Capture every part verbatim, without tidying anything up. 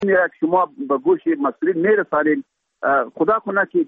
شما به گوش مسئولین میرسانید، خدا کنه که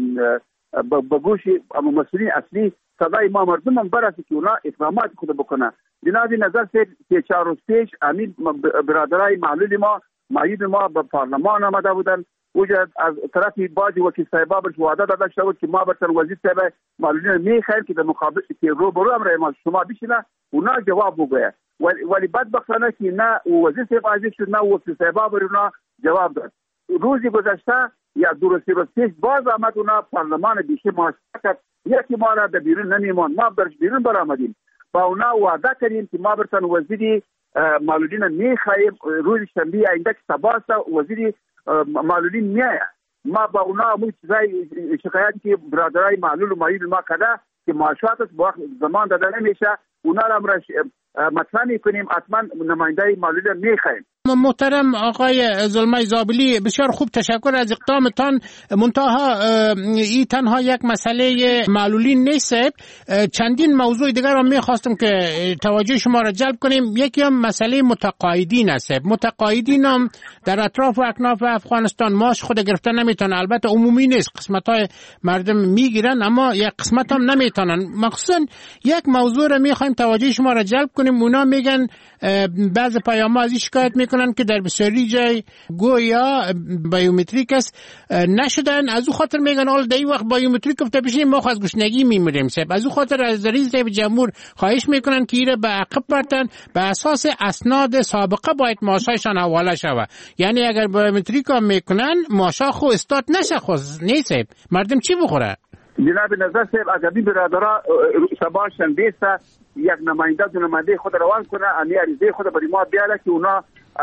به گوش مسئولین اصلی صدای ما مردم هم برسه که اونا اقدامات خود بکنه. جناب نظر سه چهار روز پیش امین برادرای معلول ما معید ما به پارلمان آمده بودن. وجد از طرفی بعضی وکیل صاحبا برش وعده داده شده بود که ما برتن وزیر صاحب معلولین میخوایم که در مقابل که رو برو امر ما شما بشینه اونا جواب بگویه، ولی بدبختانه که نه وزیر صاحب حاضر شد نه وکیل صاحبا بر اونا جواب داد. روزی گذشته یا دو روز روز پیش باز آمد اونا پارلمان بیشی مشارکت یکی ما را در بیرون نمیمان، ما برش بیرون برآمدیم با اونا وعده کردیم که ما برتن وزیری معلولین میخوایم روز شنبه آینده که سبا وزیری معلولین میایه. ما با اونا همون چیزای شکایتی که برادرای معلول و معید ما کده که معاشاتش با زمان داده نمیشه اونا را امرش مطرح میکنیم، حتما نماینده معلولین میخوایم. محترم آقای زلمه زابلی، بسیار خوب، تشکر از اقدامتان. منتها این تنها یک مسئله معلولین نیست، چندین موضوع دیگر را میخواستم که توجه شما را جلب کنیم. یکی هم مسئله متقاعدین است. متقاعدین هم در اطراف و اکناف افغانستان ماش خود گرفتن نمیتونن، البته عمومی نیست، قسمت های مردم میگیرن اما یک قسمت هم نمیتونن. مخصوصا یک موضوع را میخوایم توجه شما را جلب کنیم. اونا میگن بعض پیام از شکایت میکنن که در بسیاری جای گویا بیومتریک است نشدن، از او خاطر میگن اول در این وقت بیومتریک گفته بشیم ما از گشنگی میمیریم. صاحب از او خاطر از رئیس جمهور خواهش میکنن که ایره به عقب برتن، به اساس اسناد سابقه باید معاشایشان حواله شود. یعنی اگر بیومتریک هم میکنن معاشا خو استاد نشه، خو نیست. مردم چی بخوره؟ جناب نظر صاحب اگر این برادرها شبا شنبه یک نماینده دو نماینده خود روان کنه، امی عریضه خود برای ما بیاره که اونا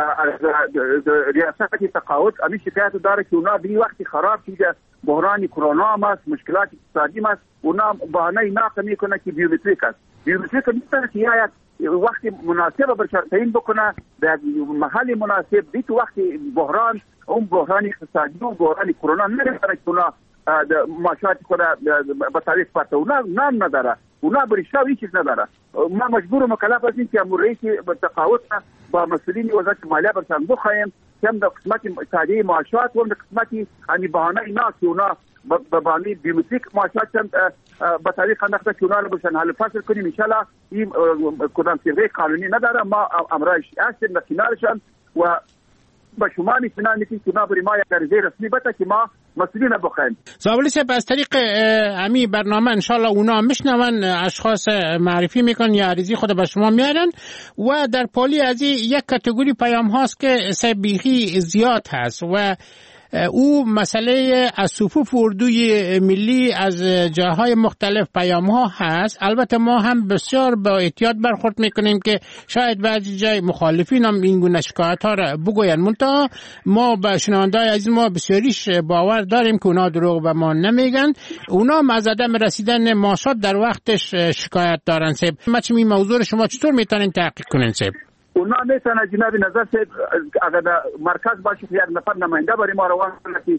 ریاست تقاعد امی شکایت داره که اونا به وقتی خراب شده، بحران کرونا هم است، مشکلات اقتصادی هم است، اونا بهانه ناقه میکنه که بیومتریک است. بیومتریک میتونه که یک وقتی مناسب برش تعیین بکنه در محل مناسب، بیت وقتی بحران اون بحران اقتصادی و بحران کرونا نمیتونه که اونا معاشات خود به تعریف پرته، اونا نام نداره، اونا برشته و هیچ چیز نداره. ما مجبور و مکلف هستیم که امور رئیس تقاعد با مسئولین وزارت مالیه برسان بخواهیم که هم در قسمت تعدیه معاشات و هم در قسمت همی بهانه اینا که اونا به بهانه بیومتریک معاشات هم به طریق انداخته که اونا رو برسان حل فصل کنیم. انشالله این کدام صیغه قانونی نداره، ما امرایش هستیم در کنارشان و با شما میتونن میتونن که اونا برای ما یک عریضه رسمی بده که ما مسئولین بخواهیم. زابلی صاحب از طریق امی برنامه انشالله اونا میشنون، اشخاص معرفی میکنن یا عریضی خود به شما میارن و در پالی از یک کاتگوری پیام هاست که سبیخی زیاد هست و او مسئله از صفوف اردوی ملی از جاهای مختلف پیام ها هست. البته ما هم بسیار با احتیاط برخورد میکنیم که شاید بعضی جای مخالفین هم این گونه شکایت ها را بگوین، منتها ما به شنونده‌های عزیز ما بسیاریش باور داریم که اونا دروغ به ما نمیگن، اونا هم از عدم رسیدن معاشات در وقتش شکایت دارن. سب مچم این موضوع شما چطور میتونین تحقیق کنین؟ سب اونا میتونه جناب نظر صاحب اگر مرکز باشه یک نفر نماینده برای ما روان کنه که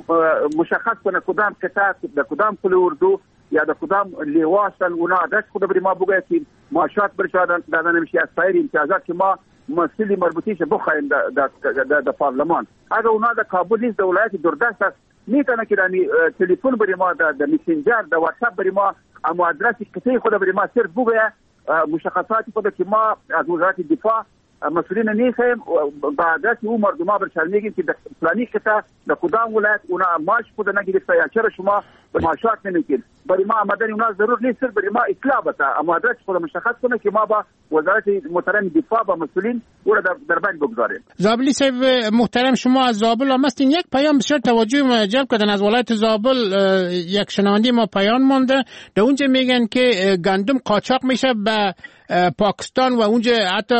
مشخص کنه کدام قطعه در کدام کل اردو یا در کدام لیواستن، اونا عدد خود برای ما بگه که معاشات برش داده نمیشه از سایر امتیازات که ما مسئولی مربوطیش بخواهیم در پارلمان. اگر اونا در کابل نیست، در ولایت دوردست است، میتونه که در تلفن برای ما در مسنجر در واتساپ برای ما اما ادرس قطعه خود برای ما صرف بگه مشخصاتی خود که ما از وزارت دفاع مسئولین نیستیم بعد از او مردم ها برشان میگیم که در فلانی قطعه در کدام ولایت اونا ماش خود نگرفته یا چرا شما به معاشات نمیگید. برای ما آمدن اونا ضرور نیست، برای ما اطلاع بده اما ادرس خود مشخص کنه که ما با وزارت محترم دفاع با مسئولین او را در, در بین بگذاریم. زابلی صاحب محترم، شما از زابل هم هستین، یک پیام بسیار توجه جلب کردن از ولایت زابل. یک شنونده ما پیام مونده، در اونجا میگن که گندم قاچاق میشه به پاکستان و اونجا حتی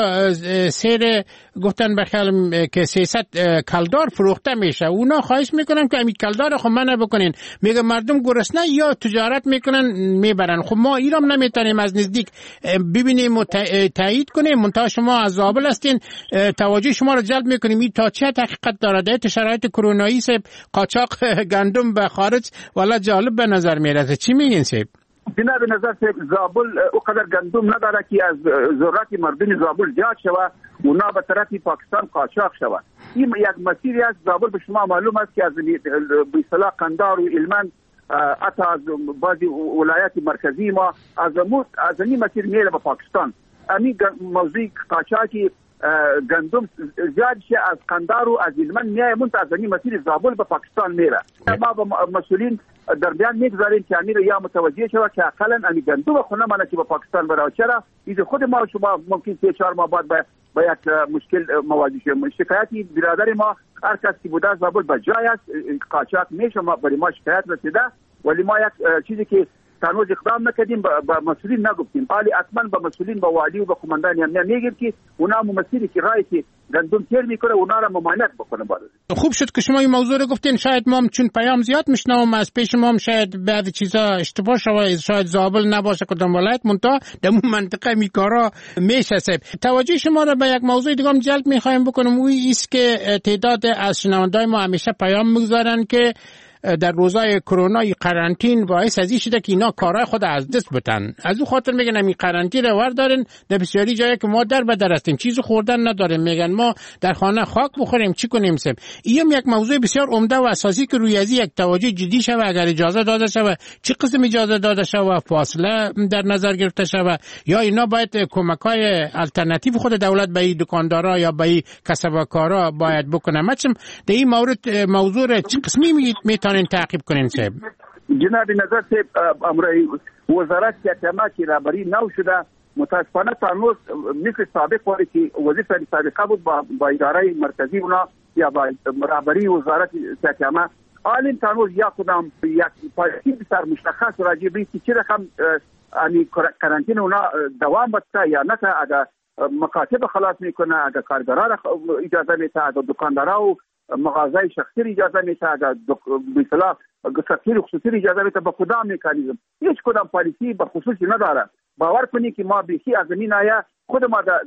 سیر گفتن بخیال که سیصد کلدار فروخته میشه. اونا خواهش میکنن که امی کلدار خب منع بکنین، میگه مردم گرسنه یا تجارت میکنن میبرن. خب ما ایرام نمیتونیم از نزدیک ببینیم و تایید کنیم، منتها شما از زابل هستین، توجه شما رو جلب میکنیم این تا چه حقیقت داره در شرایط کرونایی سب قاچاق گندم به خارج والا جالب به نظر میرسه. چی میگین سب؟ جناب نظر صاحب زابل او قدر گندم نداره که از ضرورت مردم زابل زیاد شوه اونا به طرف پاکستان قاچاق شود. این یک مسیری است. زابل به شما معلوم است که از به اصطلاح قندهار و هلمند حتی از بعضی ولایات مرکزی ما از از این مسیر میره به پاکستان. همین موضوع قاچاقی گندم زیاد شه از قندهار و از هلمند میای منتها از این مسیر زابل به پاکستان میره. ما با مسئولین در بیان میگذاریم که امیر یا متوجه شود که اقلا امی گندم خونه منه که به پاکستان برای چرا ایده خود ما شما ممکن سه چهار ماه بعد با یک مشکل مواجه شیم. شکایتی برادر ما هر کس که بوده زابل به جای است قاچاق میشه ما برای ما شکایت رسیده ولی ما یک چیزی که تنوز اقدام نکردیم با مسئولین نگفتیم. حالی اصلا با مسئولین با والی و با کماندان امنیت میگیم که اونا ممثلی که رای که گندم تیر میکنه اونا را ممانعت بکنه. باید خوب شد که شما این موضوع رو گفتین. شاید ما چون پیام زیاد میشنوم از پیش ما شاید بعضی چیزا اشتباه شوه، شاید زابل نباشه کدام ولایت منتها در اون منطقه میکارا میشه. توجه شما را به یک موضوع دیگه هم جلب میخوایم بکنم. اون است که تعداد از شنوندای ما همیشه پیام میگذارن که در روزای کرونا قرنطین باعث از این شده که اینا کارهای خود از دست بدن. از اون خاطر میگن این قرنطین رو ور دارن در بسیاری جایی که ما در بدر هستیم چیز خوردن نداریم، میگن ما در خانه خاک بخوریم چی کنیم سب. این یک موضوع بسیار عمده و اساسی که روی از یک توجه جدی شوه. اگر اجازه داده شوه چه قسم اجازه داده شوه، فاصله در نظر گرفته شوه یا اینا باید کمکای الټرناتیو خود دولت به دکاندارا یا به کسبکارا باید بکنه. مثلا در این مورد موضوع چه قسمی میتونن تعقیب کنین صاحب؟ جناب نظر صاحب امروی وزارت کتما که رهبری نو شده متاسفانه تانوس مثل سابق ولی که وظیفه سابقه بود با, با اداره مرکزی اونا یا با رهبری وزارت کتما عالم تانوس یا کدام یک پالیسی بسیار مشخص راجع به چه رقم یعنی قرنطینه اونا دوام بسته یا نه، اگر مکاتب خلاص میکنه، اگر کارگران اجازه میده، اگر دکاندارا و مغازه شخصی اجازه میده، اگر به اصطلاح سکتور خصوصی اجازه میده، با کدام مکانیزم هیچ کدام پالیسی به خصوصی نداره. باور کنید که ما بیخی از زمین آیا خود ما در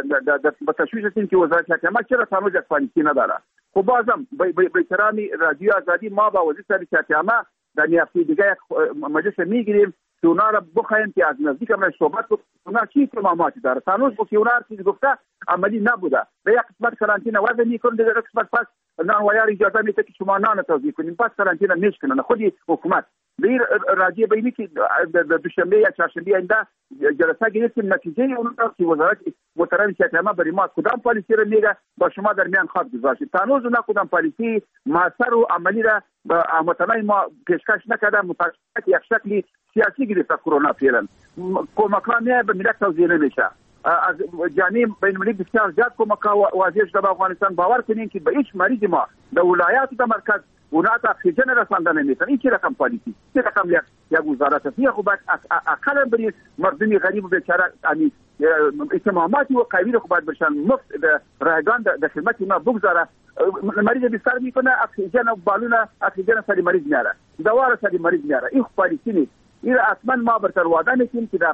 به تشویش هستیم که وزارت حکومت چرا تنوز یک پالیسی نداره. خب بازم به احترامی رادیو آزادی ما با وزیر حکومت در نیافتی دیگه یک مجلس میگیریم که اونا را بخوایم که از نزدیک امر صحبت کنیم اونا چی اهتماماتی داره. تنوز با که اونا چیزی گفته عملی نبوده. به یک قسمت قرنطینه وضع میکنه، دیگه قسمت پس نانوایار اجازه میده که شما نان توزیع کنیم، پس قرنطینه میشکنن خودی حکومت. به راجع به اینی که دوشنبه یا چهارشنبه آینده جلسه گرفتیم، نتیجه اون که وزارت محترم حکومت برای ما کدام پالیسی رو میگه با شما در میان خط گذاشت. تنوز اونا کدام پالیسی موثر و عملی را به هموطنان ما پیشکش نکرده. متاسفانه یک شکلی سیاسی گرفته کرونا فعلا. کمک‌ها به ملت توزیع نمیشه. از جانب بین‌المللی بسیار زیاد کمک‌ها واضح شده به افغانستان. باور کنین که به هیچ مریض ما در ولایات و مرکز اونا تا اکسیژن رسانده نمیتن. این چه رقم پالیسی، چه رقم یک یک وزارت است. خب اقلا برای مردم غریب و بیچاره یعنی اهتماماتی و قوی خو باید برشن مفت رایگان در خدمت ما بگذاره. مریض بیشتر میکنه اکسیژن و بالون اکسیژن سری مریض میاره، دوا سری مریض میاره. این پالیسی نیست. این اصلا ما برتر وعده میکنیم که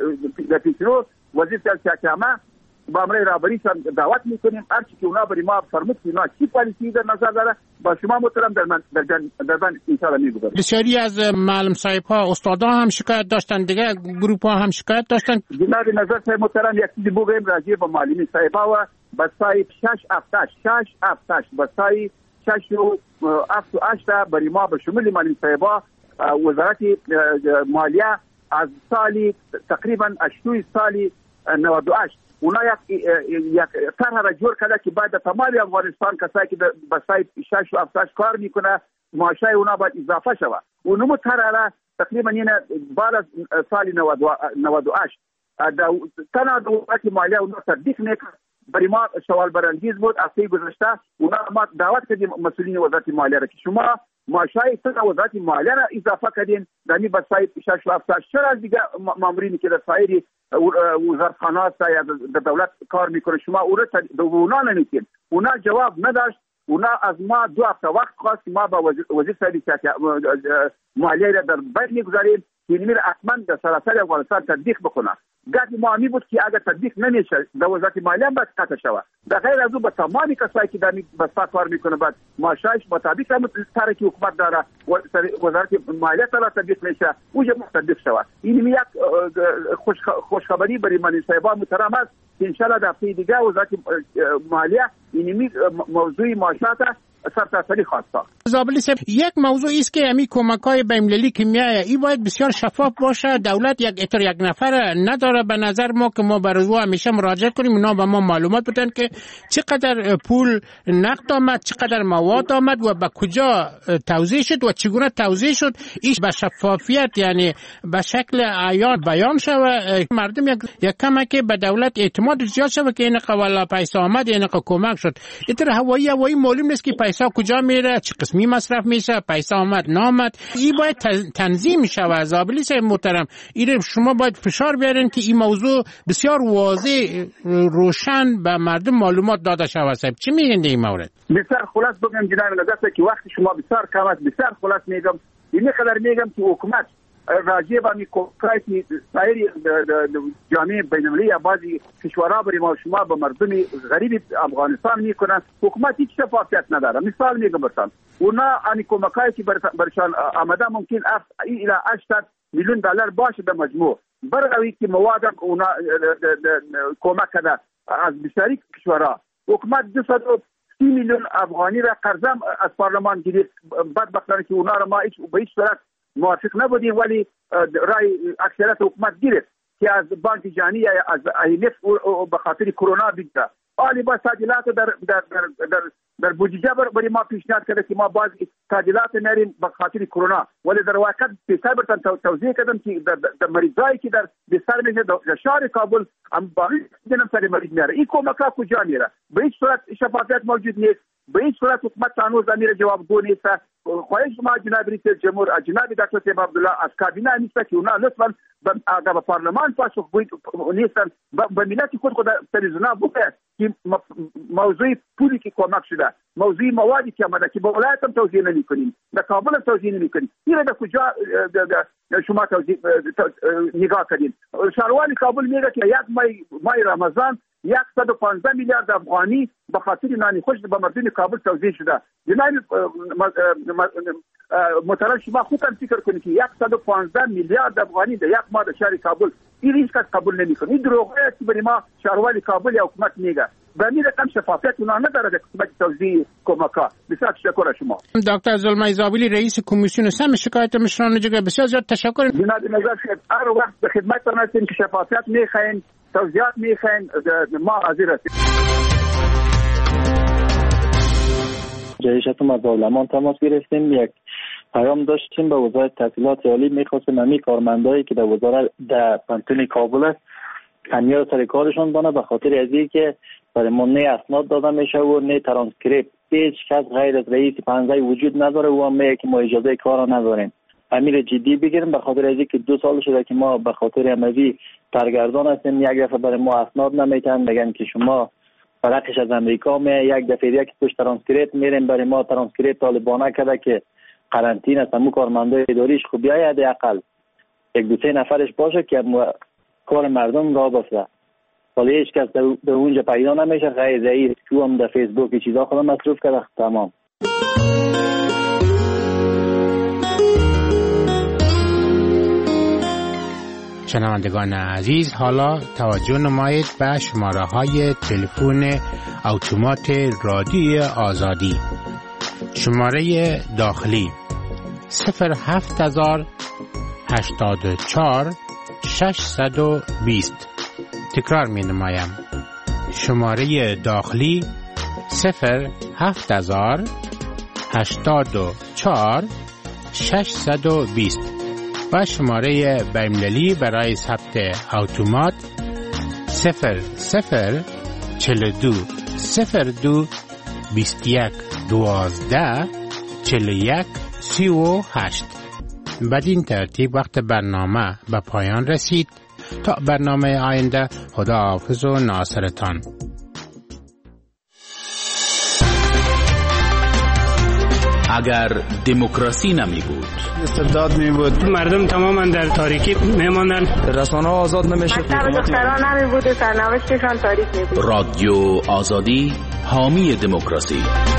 در پیشرو وزیر حکومت با امر رهبری دعوت میکنیم هر چی که اونا برای ما فرمود که اونا چی پالیسی در نظر داره با شما محترم در من در جن در من ان شاء الله میگذارم. بسیاری از معلم صاحب ها استادا هم شکایت داشتن، دیگه گروپ ها هم شکایت داشتن. جناب نظر صاحب محترم یک چیزی بگم راجع به معلم صاحب ها و بسای شش افتاش شش افتاش بسای شش و افت و هشت برای ما به شمول معلم صاحب ها وزارت مالیه از سالی تقریبا اشتوی سالی نود و هشت اونا یک یک طرح را جور کرده که باید تمام افغانستان کسایی که به سایت شش و هفتش کار میکنه معاشای اونا باید اضافه شود. اونمو طرح را تقریبا اینه بعد از سال نود و هشت تنها دولت مالیه اونا تطبیق میکنه. برای ما سوال برانگیز بود. هفته گذشته اونا ما دعوت کردیم مسئولین وزارت مالیه را که شما معاشای سنا وزارت مالیه را اضافه کردین دانی به سایت شش و هفتش. چرا از دیگه مامورینی که در سایر وزارتخانه هست یا در دولت کار میکنه شما او را اونا نمیتین؟ اونا جواب نداشت. اونا از ما دو هفته وقت خواست که ما با وزیر صاحب مالیه را در بین میگذاریم که این میره حتما در سراسر افغانستان تطبیق بکنه. گاهی ما می بود که اگر تطبیق نمیشه در وزارت مالیه باید قطع شود. در غیر از او به تمامی کسایی که در بسته کار میکنه باید معاشش مطابق هم طرحی که حکومت داره وزارت مالیه طرح تطبیق میشه اوجه تطبیق شود. این یک خوشخبری برای من صاحبان محترم است که انشالله در هفته دیگه وزارت مالیه اینمی موضوع معاشات سرتاسری خواسته. زابلی صاحب، یک موضوع است که امی کمک‌های بین‌المللی که میایه این باید بسیار شفاف باشه. دولت یک اتر یک نفر نداره. به نظر ما که ما برای او همیشه مراجعه کنیم، اونا به ما معلومات بدن که چقدر پول نقد آمد، چقدر مواد آمد و به کجا توزیع شد و چگونه توزیع شد. ایش به شفافیت یعنی به شکل عیان بیان شود، مردم یک یک کمک به دولت اعتماد زیاد شود که این قوالا پیسه آمد، این کمک شد. اتر هوایی هوایی معلوم نیست که پیسه کجا میره، چه قسمی مصرف میشه، پیسه آمد نامد. این باید تنظیم شود. زابلی صاحب محترم، این شما باید فشار بیارین که این موضوع بسیار واضح روشن به مردم معلومات داده شود. صاحب چی میگین در این مورد؟ بسیار خلاص بگم جناب نظر که وقتی شما بسیار کم است، بسیار خلاص میگم این قدر میگم که حکومت راجع به میکوکای سایر جامعه بین‌المللی یا بعضی کشورها برای ما شما به مردم غریب افغانستان میکنن، حکومت هیچ شفافیت نداره. مثال میگم براتون، اونا ان کمکایی که برشان آمده ممکن الی هشتاد میلیون دلار باشه به مجموع، برای که مواد اونا کمک کرده از بسیاری کشورها. حکومت دویست و سی میلیون افغانی را قرض از پارلمان گرفت. بدبختانه که اونا را ما هیچ به هیچ صورت موافق نبودیم، ولی رای اکثریت حکومت گرفت که از بانک جهانی یا از آی ام اف به خاطر کرونا بگیره. عالی با تعدیلات در در در در, در بودجه برای ما پیشنهاد کرده که ما باز تعدیلات نریم به خاطر کرونا، ولی در واقع پیسه برتن توزیع کردم که در, در مریضایی که در بستر میشه در شهر کابل هم باید جنم سر مریض میاره. این کمک‌ها کجا میره؟ به هیچ صورت شفافیت موجود نیست. به این صورت حکومت هنوز امیر جوابگو نیست. خواهش ما جناب رئیس جمهور جناب دکتر طیب عبدالله از کابینه نیست که اونا لطفا به پارلمان پاسخگوی نیستن، به ملت خود خود تلویزیونا بگه که موضوع پولی که کمک شده، موضوع موادی که آمده که به ولایت هم توزیع نمی‌کنیم، به کابل هم توزیع نمی‌کنیم، این را کجا شما توزیع نگاه کردین؟ شهروان کابل میگه که یک ماه ماه رمضان صد و پانزده میلیارد افغانی به خاطر نان خوش به مردم کابل توزیع شده. جناب محترم شما خودتان فکر کنید که صد و پانزده میلیارد افغانی در یک ماه در شهر کابل، این هیچ کس قبول نمی‌کنه. این دروغه است که برای ما شهروان کابل یا حکومت میگه. به این رقم شفافیت اونا نداره در قسمت توزیع کمک‌ها. بسیار تشکر از شما. دکتر زلمای زابلی رئیس کمیسیون سم شکایت مشران جگه، بسیار زیاد تشکر. جناب نظر شد هر وقت به خدمتتان هستیم که شفافیت می‌خواین، توضیحات می‌خواین، ما حاضر هستیم. جایشتون از دولمان تماس گرفتیم، یک پیام داشتیم به وزارت تحصیلات عالی، می‌خواستیم همین کارمندایی که در وزارت در پانتون کابل است همیا سر کارشون بانه، به خاطر از اینکه برای ما نه اسناد داده میشه و نه ترانسکریپت، هیچ کس غیر از رئیس پنزه وجود نداره و هم میگه که ما اجازه کار نداریم. امیر جدی بگیریم به خاطر از اینکه دو سال شده که ما به خاطر امروی سرگردان هستیم، یک دفعه برای ما اسناد نمیتن، میگن که شما فرقش از امریکا می، یک دفعه یک توش ترانسکریپت میریم برای ما ترانسکریپت طالبانه کرده که قرنطینه است، همون کارمنده اداریش خوب بیاید حداقل یک دو سه نفرش باشه که کار مردم را بفته، ولی هیچ کس در اونجا پیدا نمیشه غیر رئیس که هم در فیسبوک چیزا خودم مصروف کرده. تمام. شنوندگان عزیز، حالا توجه نمایید به شماره های تلفن اتومات رادیوی آزادی. شماره داخلی صفر هفت هزار هشتاد و چهار ششصد و بیست. تکرار می نمایم. شماره داخلی صفر هفت هزار هشتاد و چهار ششصد و بیست و شماره بین‌المللی برای ثبت اتومات صفر صفر چهل و دو صفر دو بیست و یک دوازده چهل و یک سی و هشت. بدین ترتیب وقت برنامه به پایان رسید. تا برنامه آینده، خدا حافظ و ناصرتان. اگر دموکراسی نمی بود، استبداد می بود، مردم تماما در تاریکی می ماندن، رسانه آزاد نمیشه، دختران نمی بود و سرنوشتشان تاریک می بود. رادیو آزادی حامی دموکراسی.